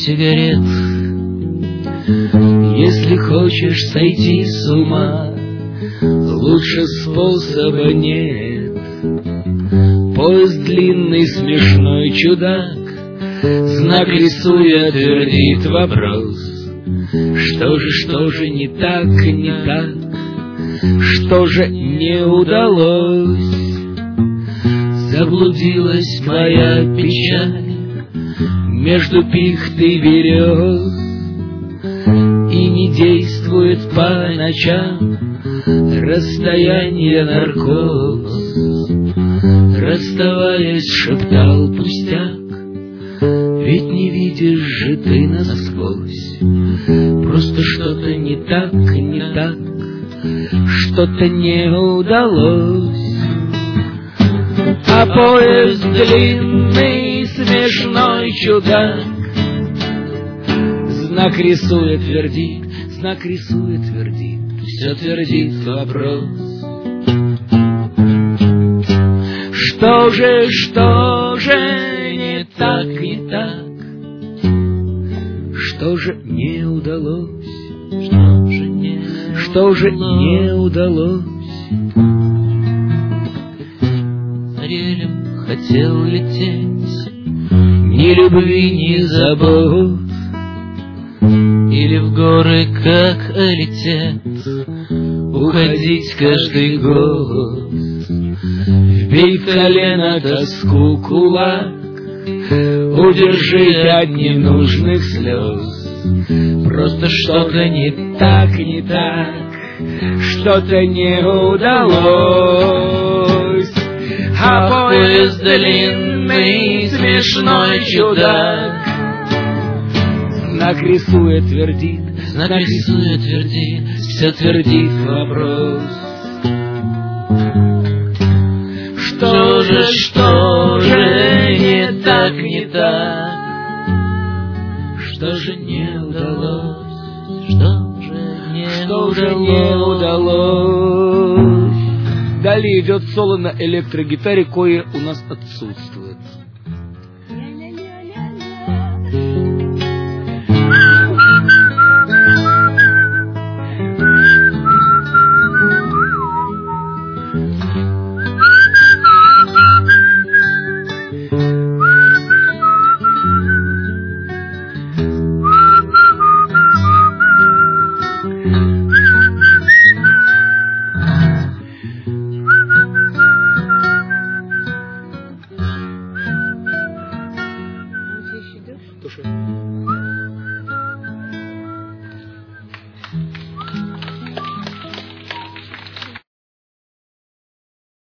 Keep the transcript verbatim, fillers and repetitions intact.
сигарет. Если хочешь сойти с ума, лучше способа нет. Поезд длинный, смешной чудак, знак рисуя, твердит вопрос. Что же, что же не так, не так? Что же не удалось? Заблудилась моя печаль между пихты и берез, и не действует по ночам расстояние наркоз. Расставаясь, шептал пустяк, ведь не видишь же ты насквозь. Просто что-то не так, не так, что-то не удалось. А поезд длинный, смешной чудак, знак рисует, твердит, знак рисует, твердит, все твердит вопрос. Что же, что же не так, не так? Что же не удалось? Что же не, что же не удалось? Релем хотел лететь, ни любви, ни забот, или в горы, как алитет, уходить каждый год. Вбей в колено тоску кулак, удержи от ненужных слез. Просто что-то не так, не так, что-то не удалось. А поезд длинный, смешной чудак, знак рисует, твердит, знак рисует, твердит, все твердит вопрос. Что же, что же не так, не так? Что же не удалось? Что же не, что удалось? Же не удалось? Далее идет соло на электрогитаре, кое у нас отсутствует.